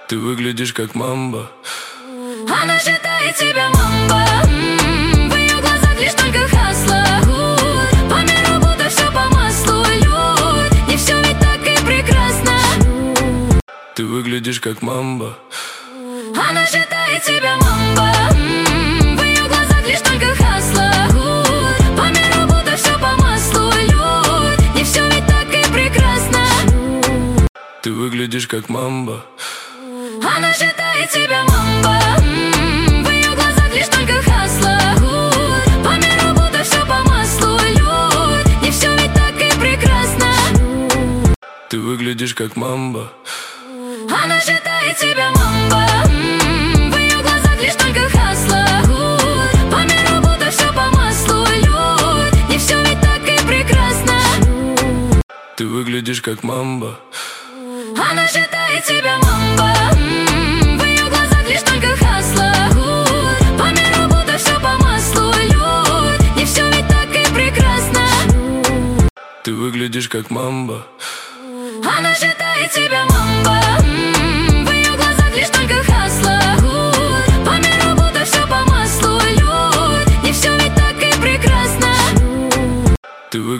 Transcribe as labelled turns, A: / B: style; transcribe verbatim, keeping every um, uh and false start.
A: Ты выглядишь как мамба.
B: Она считает себя мамба. М-м-м, в ее глазах лишь только хасла. По миру будто все по маслу. Люд, не все ведь так и прекрасно.
A: Ты выглядишь как мамба.
B: Она считает себя мамба. М-м-м, в ее глазах лишь только хасла. По миру будто все по маслу. Люд, не все ведь так и прекрасно.
A: Ты выглядишь как мамба.
B: Она считает себя мамба. М-м-м, в ее глазах лишь только хасла. По миру будто все по маслу. Люд, не все ведь так и прекрасно.
A: Ты выглядишь как мамба.
B: Она считает себя мамба. М-м-м, в ее глазах лишь только хасла. По миру будто все по маслу. Люд, не все ведь так и прекрасно.
A: Ты выглядишь как мамба.
B: Она считает себя мамба. М-м-м, в ее глазах лишь только хасла. По миру будто все по маслу. Люд, не все ведь так и прекрасно.
A: Ты выглядишь как мамба.
B: Она считает себя мамба. М-м-м, в ее глазах лишь только хасла.